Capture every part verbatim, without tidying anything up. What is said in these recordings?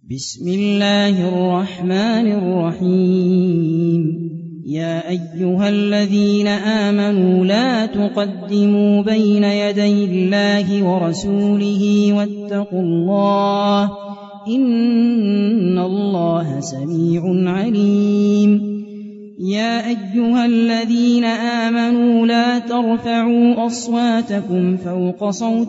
بسم الله الرحمن الرحيم يا أيها الذين آمنوا لا تقدموا بين يدي الله ورسوله واتقوا الله إن الله سميع عليم يا أيها الذين آمنوا لا ترفعوا أصواتكم فوق صوت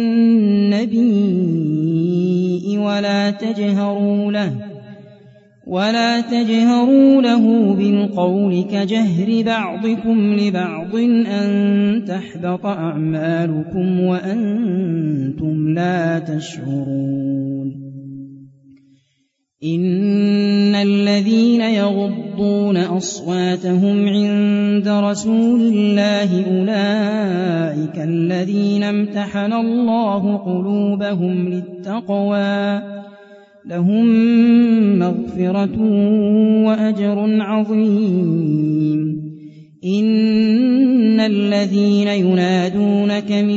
النبي ولا تجهروا له ولا تجهروا له بالقول كجهر بعضكم لبعض أن تحبط أعمالكم وأنتم لا تشعرون إن الذين يغضون أصواتهم عند رسول الله أولئك الذين امتحن الله قلوبهم للتقوى لهم مغفرة وأجر عظيم إن الذين ينادونك من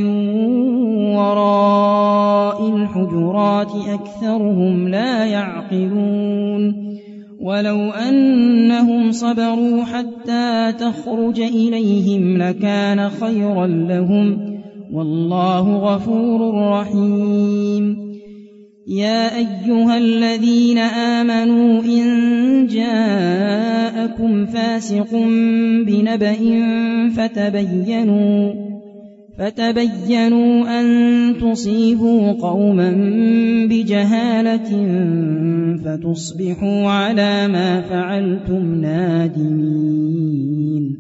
وراء الحجرات أكثرهم لا يعقلون ولو أنهم صبروا حتى تخرج إليهم لكان خيرا لهم والله غفور رحيم يا أيها الذين آمنوا إن جاءكم فاسق بنبأ فتبينوا فتبينوا أن تصيبوا قوما بجهالة فتصبحوا على ما فعلتم نادمين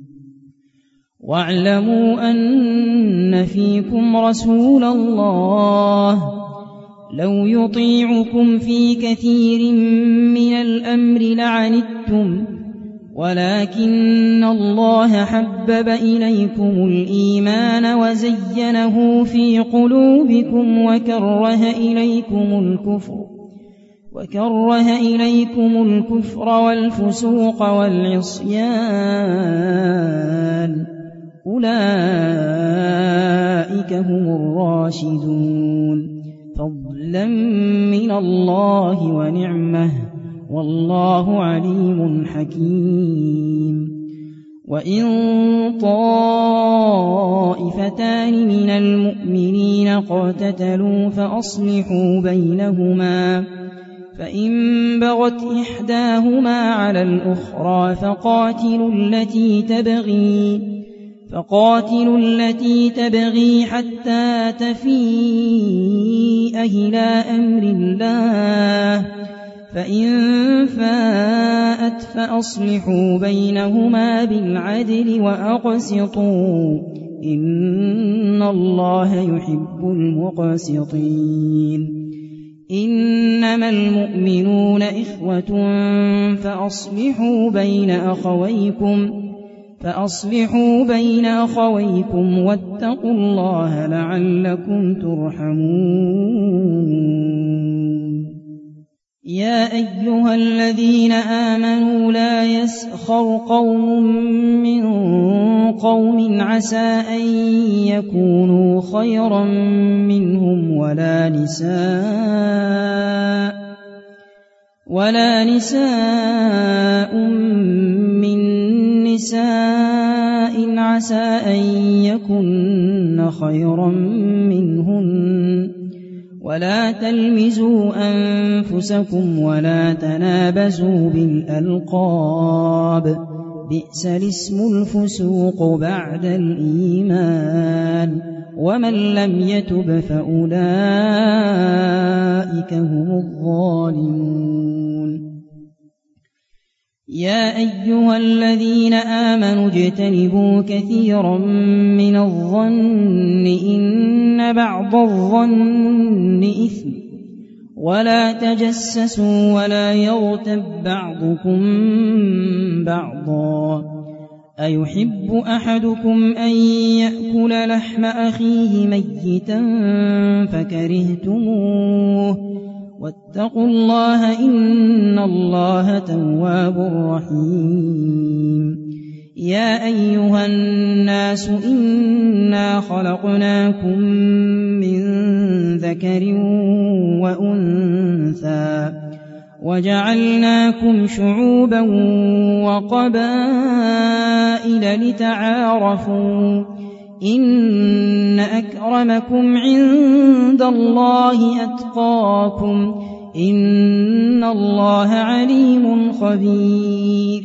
واعلموا أن فيكم رسول الله لو يطيعكم في كثير من الأمر لعنتم ولكن الله حبب إليكم الإيمان وزينه في قلوبكم وكره إليكم الكفر وكره إليكم الكفر والفسوق والعصيان أولئك هم الراشدون فضلا من الله ونعمه والله عليم حكيم وإن طائفتان من المؤمنين اقتتلوا فأصلحوا بينهما فإن بغت إحداهما على الأخرى فقاتلوا التي تبغي فقاتلوا التي تبغي حتى تفيء إلى أمر الله فإن فاءت فأصلحوا بينهما بالعدل وأقسطوا إن الله يحب المقسطين إنما المؤمنون إخوة فأصلحوا بين أخويكم فأصلحوا بين أخويكم واتقوا الله لعلكم ترحمون يا أيها الذين آمنوا لا يسخر قوم من قوم عسى أن يكونوا خيرا منهم ولا نساء ولا نساء من نساء عسى أن يكن خيرا منهن ولا تلمزوا أنفسكم ولا تنابزوا بالألقاب بئس الاسم الفسوق بعد الإيمان ومن لم يتب فأولئك هم الظالمون يا أيها الذين آمنوا اجتنبوا كثيرا من الظن إن بعض الظن إثم ولا تجسسوا ولا يغتب بعضكم بعضا أيحب أحدكم أن يأكل لحم أخيه ميتا فكرهتموه واتقوا الله إن الله تواب رحيم يا أيها الناس إنا خلقناكم من ذكر وأنثى وجعلناكم شعوبا وقبائل لتعارفوا إن أكرمكم عند الله أتقاكم إن الله عليم خبير.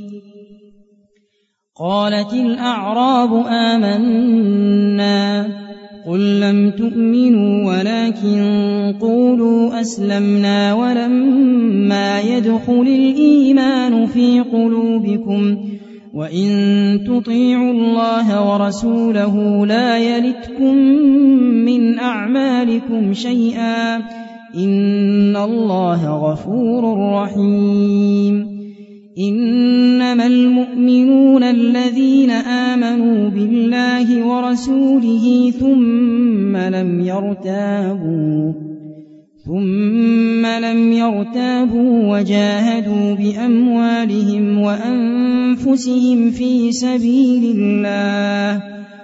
قالت الأعراب آمنا قل لم تؤمنوا ولكن قولوا أسلمنا ولما يدخل الإيمان في قلوبكم وإن تطيعوا الله ورسوله لا يلتكم من أعمالكم شيئا إن الله غفور رحيم. إنما المؤمنون الذين آمنوا بالله ورسوله ثم لم يرتابوا ثم لم يرتابوا وجاهدوا بأموالهم وأنفسهم في سبيل الله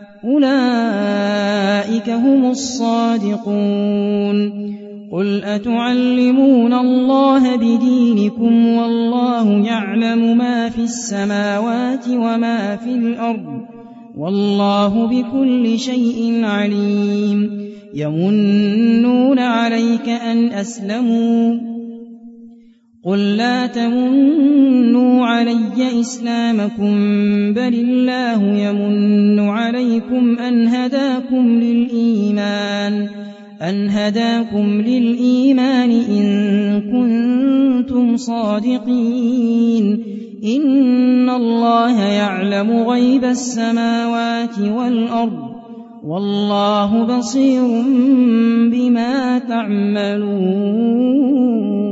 أولئك هم الصادقون. قل أتعلمون الله بدينكم والله يعلم ما في السماوات وما في الأرض والله بكل شيء عليم. يمنون عليك أن أسلموا قل لا تمنوا علي إسلامكم بل الله يمن عليكم أن هداكم للإيمان أن هداكم للإيمان إن كنتم صادقين. إن الله يعلم غيب السماوات والأرض والله بصير بما تعملون.